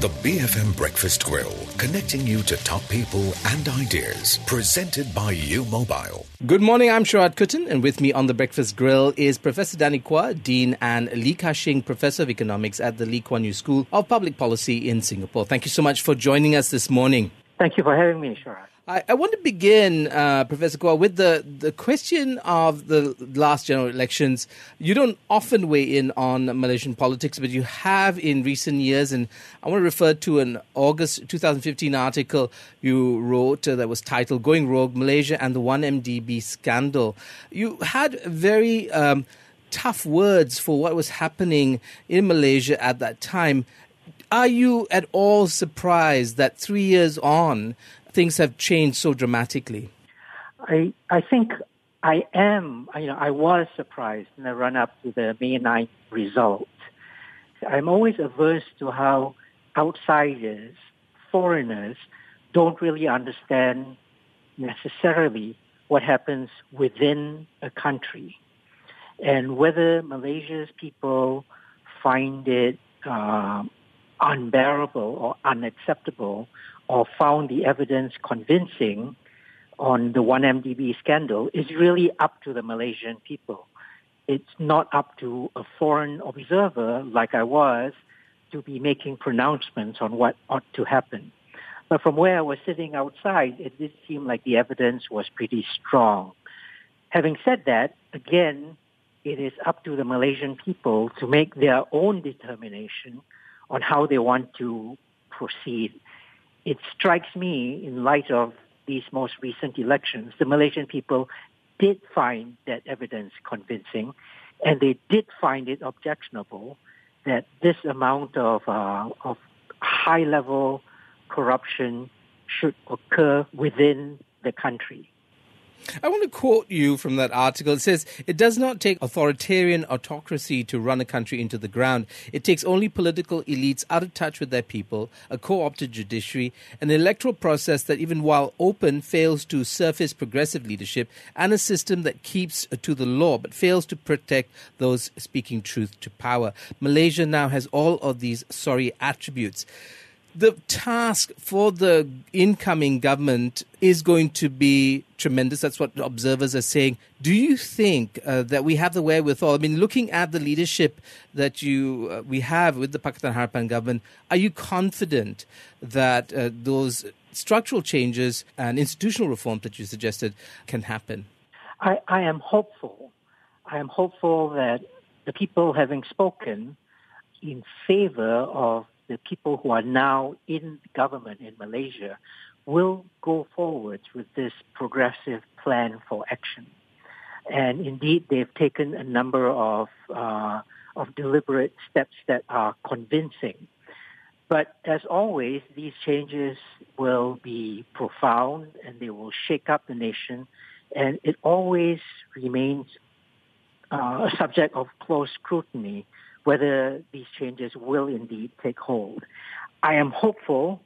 The BFM Breakfast Grill, connecting you to top people and ideas. Presented by U Mobile. Good morning, I'm Sharad Kuttan, and with me on the Breakfast Grill is Professor Danny Quah, Dean, and Lee Ka-shing, Professor of Economics at the Lee Kuan Yew School of Public Policy in Singapore. Thank you so much for joining us this morning. Thank you for having me, Sharad. I want to begin, Professor Quah, with the question of the last general elections. You don't often weigh in on Malaysian politics, but you have in recent years, and I want to refer to an August 2015 article you wrote that was titled Going Rogue, Malaysia and the 1MDB Scandal. You had very tough words for what was happening in Malaysia at that time. Are you at all surprised that 3 years on, things have changed so dramatically? I think I am. I was surprised in the run-up to the May 9th result. I'm always averse to how outsiders, foreigners, don't really understand necessarily what happens within a country. And whether Malaysia's people find it unbearable or unacceptable, or found the evidence convincing on the 1MDB scandal is really up to the Malaysian people. It's not up to a foreign observer like I was to be making pronouncements on what ought to happen. But from where I was sitting outside, it did seem like the evidence was pretty strong. Having said that, again, it is up to the Malaysian people to make their own determination on how they want to proceed. It strikes me, in light of these most recent elections, the Malaysian people did find that evidence convincing, and they did find it objectionable that this amount of high-level corruption should occur within the country. I want to quote you from that article. It says, "It does not take authoritarian autocracy to run a country into the ground. It takes only political elites out of touch with their people, a co-opted judiciary, an electoral process that even while open fails to surface progressive leadership, and a system that keeps to the law but fails to protect those speaking truth to power." Malaysia now has all of these sorry attributes. The task for the incoming government is going to be tremendous. That's what observers are saying. Do you think that we have the wherewithal? I mean, looking at the leadership that we have with the Pakatan Harapan government, are you confident that those structural changes and institutional reforms that you suggested can happen? I am hopeful. I am hopeful that the people having spoken in favor of the people who are now in government in Malaysia will go forward with this progressive plan for action. And indeed, they've taken a number of deliberate steps that are convincing. But as always, these changes will be profound and they will shake up the nation. And it always remains a subject of close scrutiny whether these changes will indeed take hold. I am hopeful,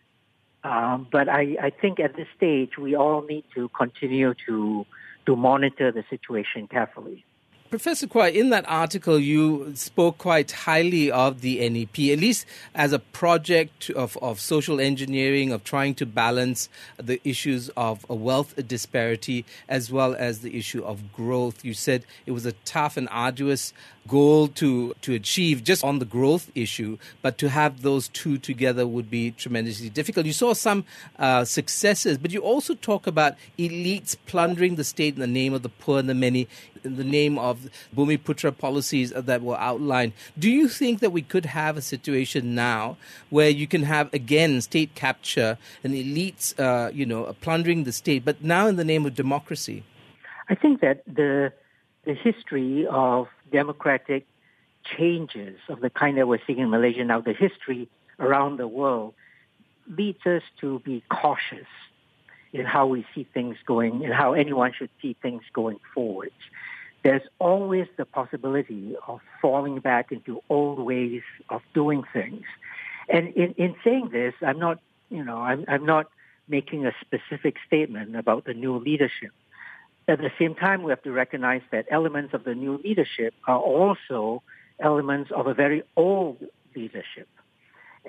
but I think at this stage we all need to continue to monitor the situation carefully. Professor Quah, in that article, you spoke quite highly of the NEP, at least as a project of social engineering, of trying to balance the issues of wealth disparity as well as the issue of growth. You said it was a tough and arduous goal to achieve just on the growth issue, but to have those two together would be tremendously difficult. You saw some successes, but you also talk about elites plundering the state in the name of the poor and the many, in the name of Bumiputra policies that were outlined. Do you think that we could have a situation now where you can have, again, state capture and elites, plundering the state, but now in the name of democracy? I think that the history of democratic changes of the kind that we're seeing in Malaysia now, the history around the world, leads us to be cautious in how we see things going and how anyone should see things going forward. There's always the possibility of falling back into old ways of doing things. And in saying this, I'm not making a specific statement about the new leadership. At the same time, we have to recognize that elements of the new leadership are also elements of a very old leadership. And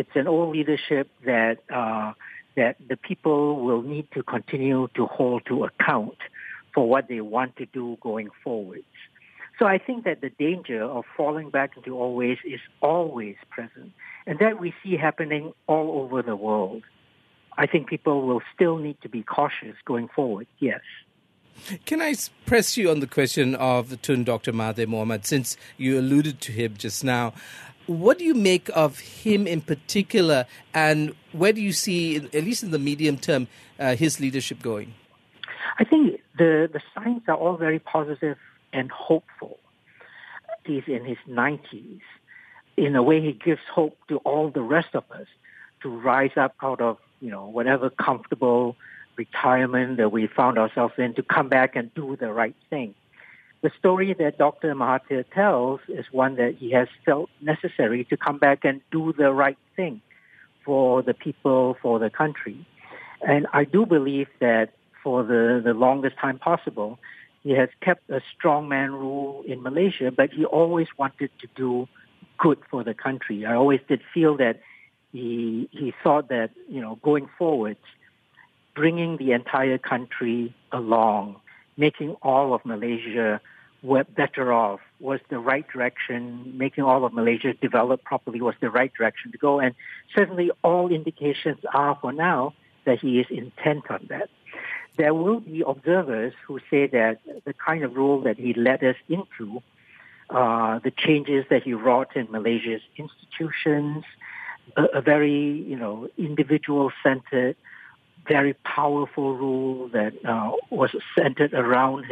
it's an old leadership that the people will need to continue to hold to account for what they want to do going forward. So I think that the danger of falling back into old ways is always present, and that we see happening all over the world. I think people will still need to be cautious going forward, yes. Can I press you on the question of Tun Dr. Mahathir Mohamad, since you alluded to him just now? What do you make of him in particular, and where do you see, at least in the medium term, his leadership going? I think the signs are all very positive and hopeful. He's in his 90s. In a way, he gives hope to all the rest of us to rise up out of, whatever comfortable retirement that we found ourselves in, to come back and do the right thing. The story that Dr. Mahathir tells is one that he has felt necessary to come back and do the right thing for the people, for the country. And I do believe that for the longest time possible, he has kept a strongman rule in Malaysia, but he always wanted to do good for the country. I always did feel that he thought that, going forward, bringing the entire country along, making all of Malaysia better off was the right direction. Making all of Malaysia develop properly was the right direction to go. And certainly all indications are for now that he is intent on that. There will be observers who say that the kind of rule that he led us into, the changes that he wrought in Malaysia's institutions, a very, individual-centered, very powerful rule that was centered around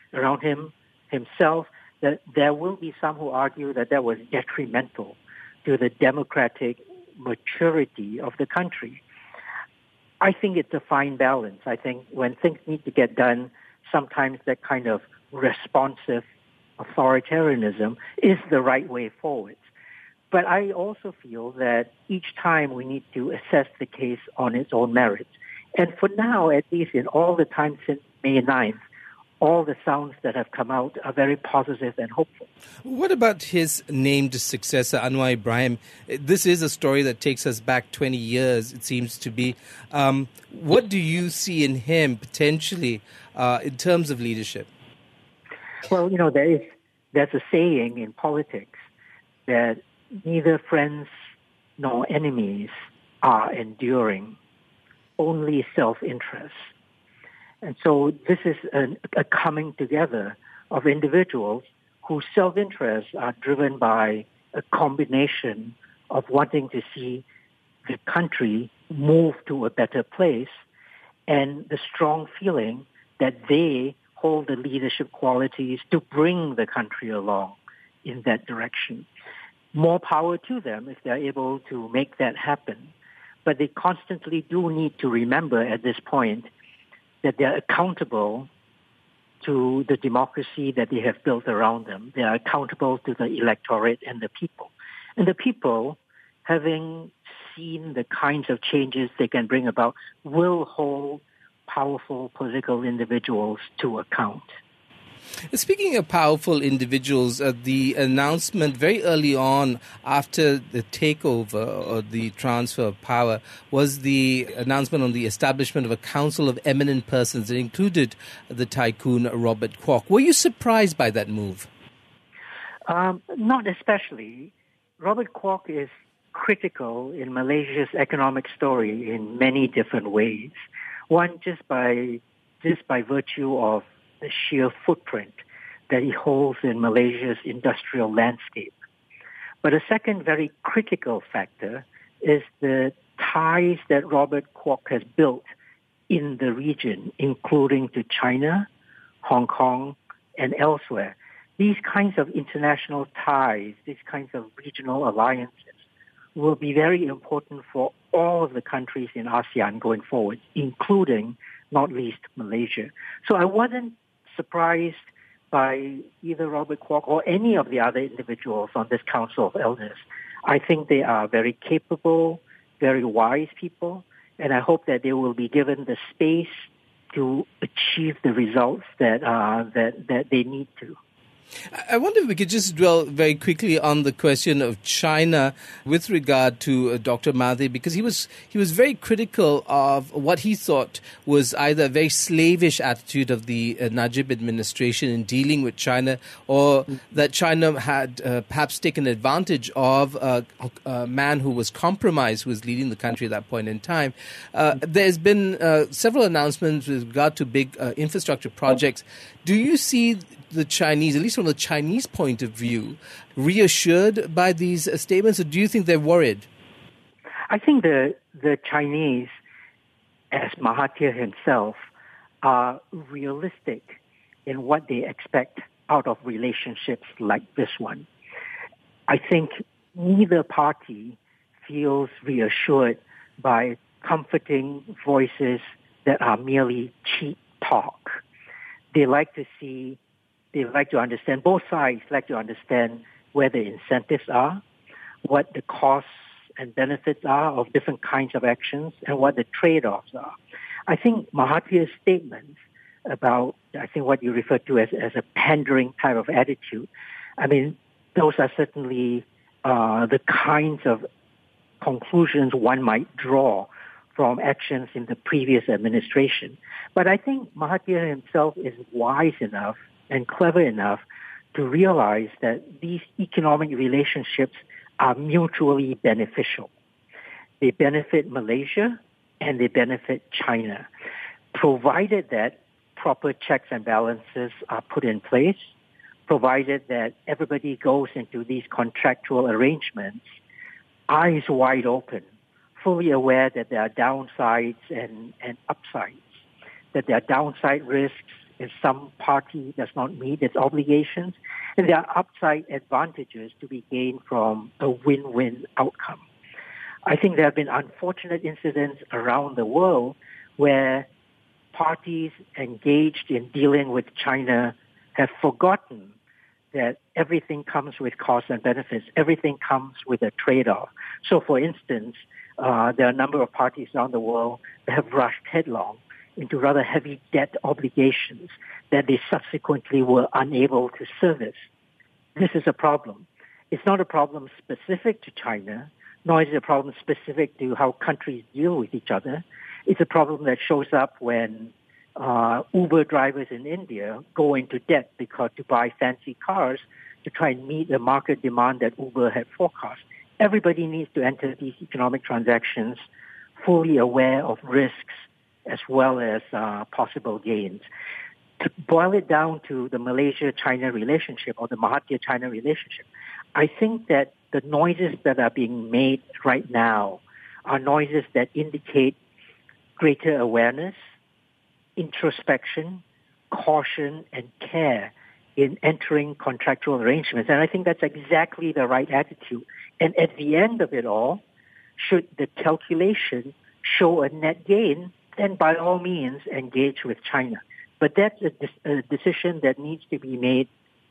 himself, that there will be some who argue that was detrimental to the democratic maturity of the country. I think it's a fine balance. I think when things need to get done, sometimes that kind of responsive authoritarianism is the right way forward. But I also feel that each time we need to assess the case on its own merits. And for now, at least in all the time since May 9th, all the sounds that have come out are very positive and hopeful. What about his named successor, Anwar Ibrahim? This is a story that takes us back 20 years, it seems to be. What do you see in him potentially in terms of leadership? Well, there's a saying in politics that neither friends nor enemies are enduring, only self-interest. And so this is a coming together of individuals whose self-interests are driven by a combination of wanting to see the country move to a better place and the strong feeling that they hold the leadership qualities to bring the country along in that direction. More power to them if they're able to make that happen. But they constantly do need to remember at this point that they're accountable to the democracy that they have built around them. They are accountable to the electorate and the people. And the people, having seen the kinds of changes they can bring about, will hold powerful political individuals to account. Speaking of powerful individuals, the announcement very early on after the takeover or the transfer of power was the announcement on the establishment of a council of eminent persons that included the tycoon Robert Kwok. Were you surprised by that move? Not especially. Robert Kwok is critical in Malaysia's economic story in many different ways. One, just by virtue of the sheer footprint that he holds in Malaysia's industrial landscape. But a second very critical factor is the ties that Robert Kwok has built in the region, including to China, Hong Kong, and elsewhere. These kinds of international ties, these kinds of regional alliances will be very important for all of the countries in ASEAN going forward, including, not least, Malaysia. So I wasn't surprised by either Robert Kwok or any of the other individuals on this Council of Elders. I think they are very capable, very wise people, and I hope that they will be given the space to achieve the results that they need to. I wonder if we could just dwell very quickly on the question of China with regard to Dr. Mahathir, because he was very critical of what he thought was either a very slavish attitude of the Najib administration in dealing with China, or that China had perhaps taken advantage of a man who was compromised, who was leading the country at that point in time. There's been several announcements with regard to big infrastructure projects. Do you see the Chinese, at least from the Chinese point of view, reassured by these statements, or do you think they're worried? I think the Chinese, as Mahathir himself, are realistic in what they expect out of relationships like this one. I think neither party feels reassured by comforting voices that are merely cheap talk. They like to understand, both sides like to understand where the incentives are, what the costs and benefits are of different kinds of actions, and what the trade-offs are. I think Mahathir's statements about, I think what you refer to as a pandering type of attitude, I mean, those are certainly the kinds of conclusions one might draw from actions in the previous administration. But I think Mahathir himself is wise enough and clever enough to realize that these economic relationships are mutually beneficial. They benefit Malaysia and they benefit China, provided that proper checks and balances are put in place, provided that everybody goes into these contractual arrangements eyes wide open, fully aware that there are downsides and upsides, that there are downside risks if some party does not meet its obligations, and there are upside advantages to be gained from a win-win outcome. I think there have been unfortunate incidents around the world where parties engaged in dealing with China have forgotten that everything comes with costs and benefits. Everything comes with a trade-off. So, for instance, there are a number of parties around the world that have rushed headlong into rather heavy debt obligations that they subsequently were unable to service. This is a problem. It's not a problem specific to China, nor is it a problem specific to how countries deal with each other. It's a problem that shows up when Uber drivers in India go into debt because to buy fancy cars to try and meet the market demand that Uber had forecast. Everybody needs to enter these economic transactions fully aware of risks as well as possible gains. To boil it down to the Malaysia-China relationship or the Mahathir-China relationship, I think that the noises that are being made right now are noises that indicate greater awareness, introspection, caution, and care in entering contractual arrangements. And I think that's exactly the right attitude. And at the end of it all, should the calculation show a net gain, then by all means engage with China. But that's a decision that needs to be made,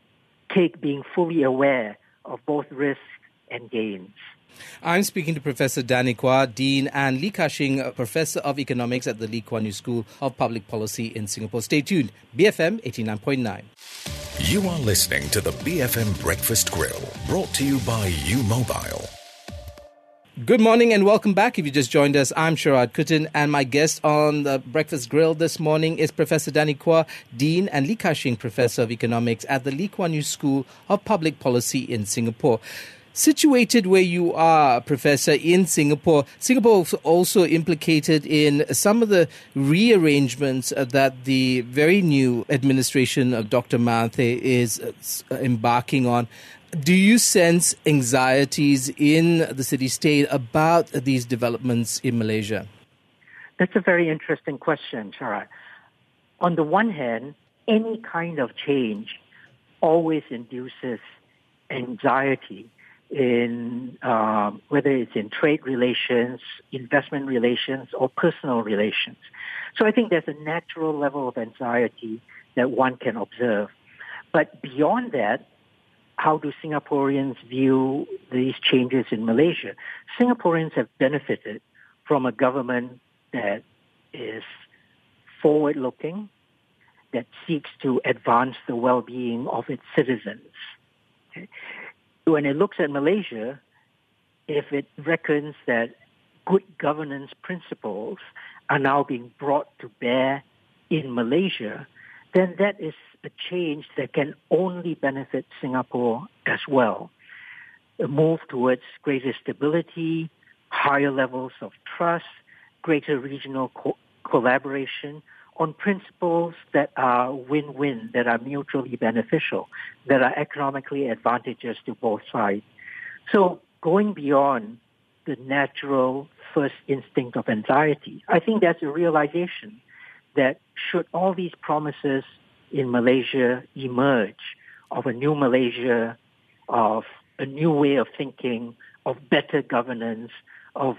being fully aware of both risks and gains. I'm speaking to Professor Danny Quah, Dean, and Lee Ka-shing, Professor of Economics at the Lee Kuan Yew School of Public Policy in Singapore. Stay tuned. BFM 89.9. You are listening to the BFM Breakfast Grill, brought to you by U Mobile. Good morning and welcome back. If you just joined us, I'm Sharad Kutin, and my guest on the Breakfast Grill this morning is Professor Danny Quah, Dean, and Lee Ka-shing, Professor of Economics at the Lee Kuan Yew School of Public Policy in Singapore. Situated where you are, Professor, in Singapore, Singapore is also implicated in some of the rearrangements that the very new administration of Dr. Mahathir is embarking on. Do you sense anxieties in the city-state about these developments in Malaysia? That's a very interesting question, Sharad. On the one hand, any kind of change always induces anxiety in whether it's in trade relations, investment relations, or personal relations. So I think there's a natural level of anxiety that one can observe. But beyond that, how do Singaporeans view these changes in Malaysia? Singaporeans have benefited from a government that is forward-looking, that seeks to advance the well-being of its citizens. Okay? When it looks at Malaysia, if it reckons that good governance principles are now being brought to bear in Malaysia, then that is a change that can only benefit Singapore as well. A move towards greater stability, higher levels of trust, greater regional collaboration on principles that are win-win, that are mutually beneficial, that are economically advantageous to both sides. So going beyond the natural first instinct of anxiety, I think that's a realization that should all these promises in Malaysia emerge of a new Malaysia, of a new way of thinking, of better governance, of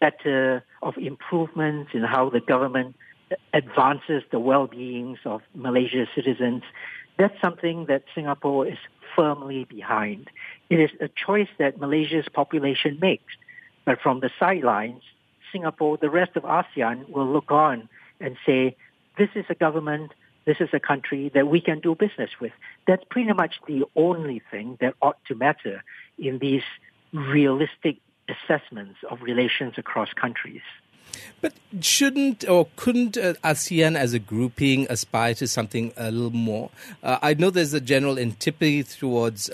improvements in how the government advances the well-beings of Malaysia's citizens, that's something that Singapore is firmly behind. It is a choice that Malaysia's population makes. But from the sidelines, Singapore, the rest of ASEAN will look on and say, this is a government, this is a country that we can do business with. That's pretty much the only thing that ought to matter in these realistic assessments of relations across countries. But shouldn't or couldn't ASEAN as a grouping aspire to something a little more? I know there's a general antipathy towards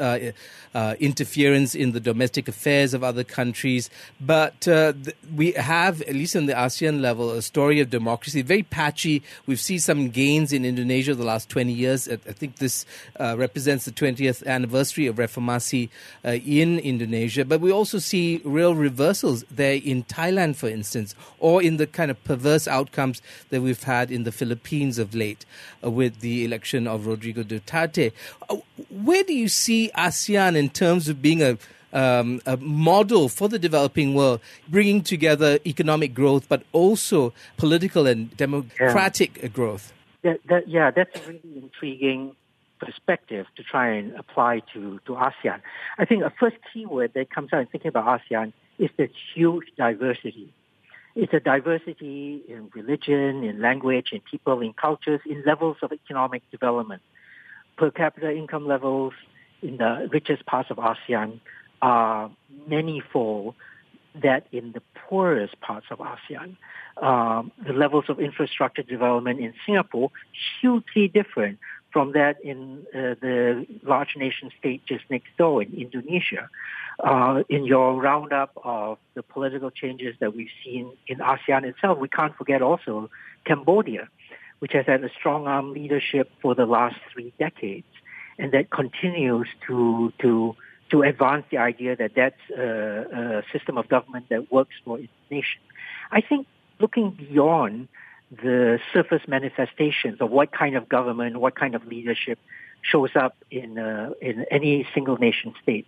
interference in the domestic affairs of other countries, but we have, at least on the ASEAN level, a story of democracy, very patchy. We've seen some gains in Indonesia the last 20 years. I think this represents the 20th anniversary of Reformasi in Indonesia, but we also see real reversals there in Thailand, for instance, or in the kind of perverse outcomes that we've had in the Philippines of late with the election of Rodrigo Duterte. Where do you see ASEAN in terms of being a model for the developing world, bringing together economic growth, but also political and democratic growth? That's a really intriguing perspective to try and apply to ASEAN. I think a first keyword that comes out in thinking about ASEAN is the huge diversity. It's a diversity in religion, in language, in people, in cultures, in levels of economic development. Per capita income levels in the richest parts of ASEAN are manyfold that in the poorest parts of ASEAN. The levels of infrastructure development in Singapore, hugely different from that in the large nation state just next door in Indonesia. In your roundup of the political changes that we've seen in ASEAN itself, we can't forget also Cambodia, which has had a strong arm leadership for the last 3 decades, and that continues to advance the idea that that's a system of government that works for its nation. I think looking beyond the surface manifestations of what kind of government, what kind of leadership shows up in any single nation state,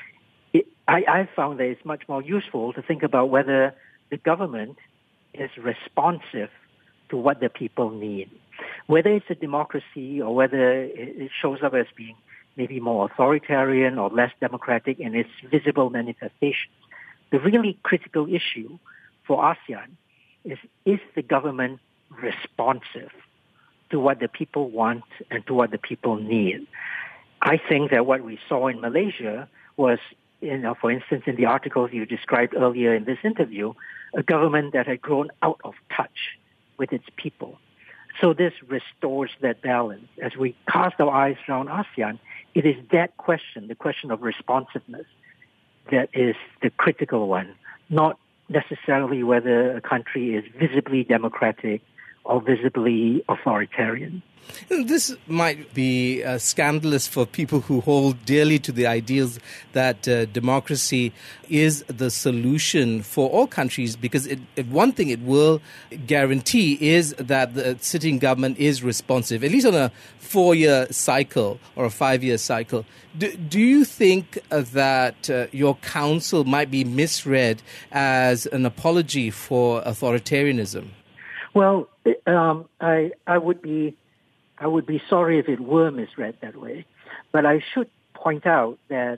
I found that it's much more useful to think about whether the government is responsive to what the people need. Whether it's a democracy or whether it shows up as being maybe more authoritarian or less democratic in its visible manifestations. The really critical issue for ASEAN is the government responsive to what the people want and to what the people need? I think that what we saw in Malaysia was, for instance, in the articles you described earlier in this interview, a government that had grown out of touch with its people. So this restores that balance. As we cast our eyes around ASEAN, it is that question, the question of responsiveness, that is the critical one, not necessarily whether a country is visibly democratic or visibly authoritarian. This might be scandalous for people who hold dearly to the ideals that democracy is the solution for all countries, because one thing it will guarantee is that the sitting government is responsive, at least on a 4-year cycle or a 5-year cycle. Do you think that your counsel might be misread as an apology for authoritarianism? Well, I would be sorry if it were misread that way, but I should point out that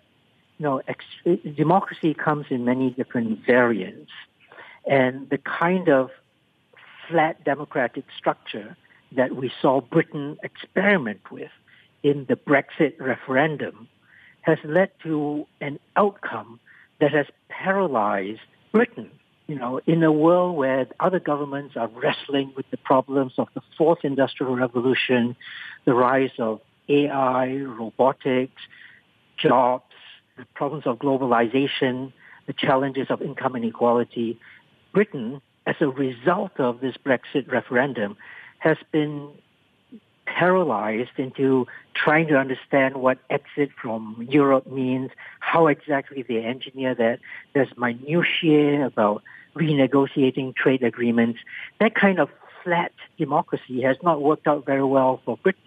democracy comes in many different variants, and the kind of flat democratic structure that we saw Britain experiment with in the Brexit referendum has led to an outcome that has paralyzed Britain. You know, in a world where other governments are wrestling with the problems of the fourth industrial revolution, the rise of AI, robotics, jobs, the problems of globalization, the challenges of income inequality, Britain, as a result of this Brexit referendum, has been paralyzed into trying to understand what exit from Europe means, how exactly they engineer that. There's minutiae about renegotiating trade agreements. That kind of flat democracy has not worked out very well for Britain.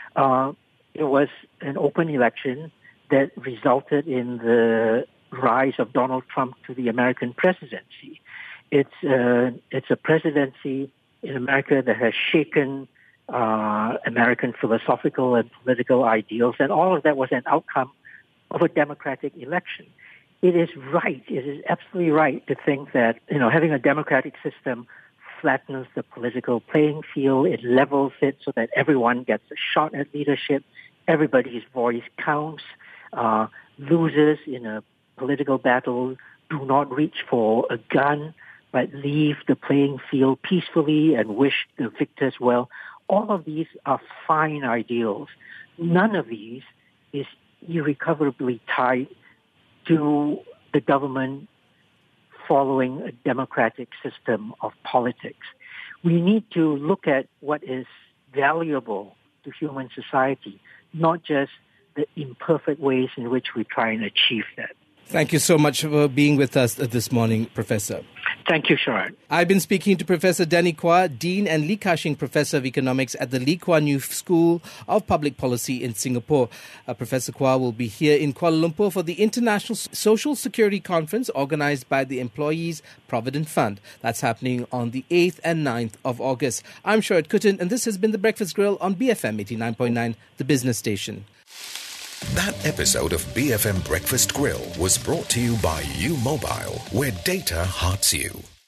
It was an open election that resulted in the rise of Donald Trump to the American presidency. It's a presidency in America that has shaken American philosophical and political ideals, and all of that was an outcome of a democratic election. It is right, it is absolutely right to think that, you know, having a democratic system flattens the political playing field, it levels it so that everyone gets a shot at leadership, everybody's voice counts, losers in a political battle do not reach for a gun, but leave the playing field peacefully and wish the victors well. All of these are fine ideals. None of these is irrecoverably tied to the government following a democratic system of politics. We need to look at what is valuable to human society, not just the imperfect ways in which we try and achieve that. Thank you so much for being with us this morning, Professor. Thank you, Sharon. I've been speaking to Professor Danny Quah, Dean and Lee Ka-shing Professor of Economics at the Lee Kuan Yew School of Public Policy in Singapore. Professor Quah will be here in Kuala Lumpur for the International Social Security Conference organized by the Employees Provident Fund. That's happening on the 8th and 9th of August. I'm Sharad Kuttan, and this has been The Breakfast Grill on BFM 89.9, the business station. That episode of BFM Breakfast Grill was brought to you by U Mobile, where data hearts you.